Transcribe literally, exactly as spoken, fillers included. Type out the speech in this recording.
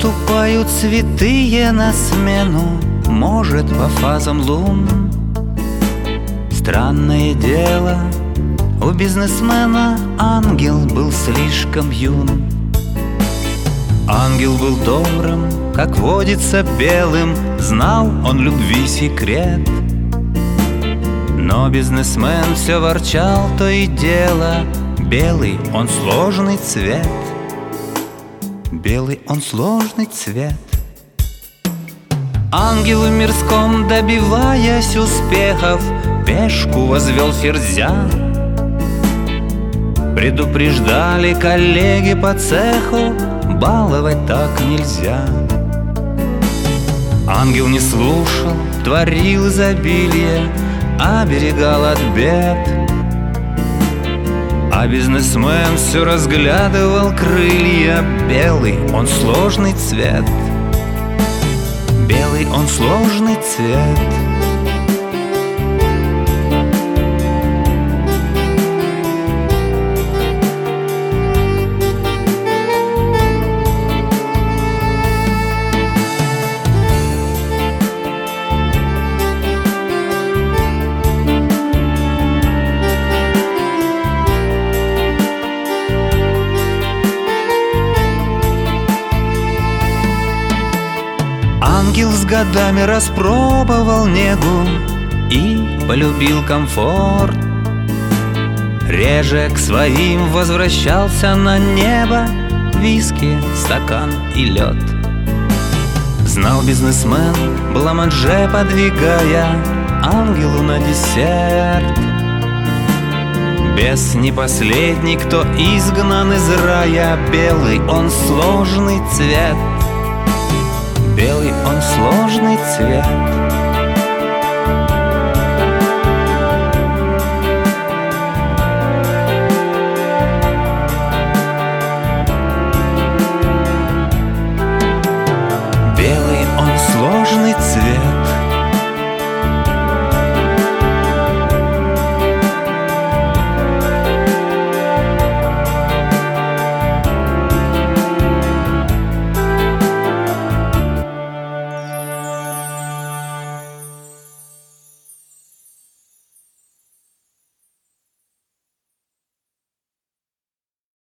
Наступают святые на смену, может, по фазам лун. Странное дело, у бизнесмена ангел был слишком юн. Ангел был добрым, как водится, белым, знал он любви секрет. Но бизнесмен все ворчал то и дело: белый он сложный цвет, белый он сложный цвет. Ангел в мирском, добиваясь успехов, пешку возвел ферзя. Предупреждали коллеги по цеху: баловать так нельзя. Ангел не слушал, творил изобилие, оберегал от бед. А бизнесмен все разглядывал крылья. Белый он сложный цвет, белый он сложный цвет. Ангел с годами распробовал негу и полюбил комфорт. Реже к своим возвращался на небо, виски, стакан и лед. Знал бизнесмен, бламанже подвигая ангелу на десерт. Бес не последний, кто изгнан из рая. Белый он сложный цвет, белый он сложный цвет.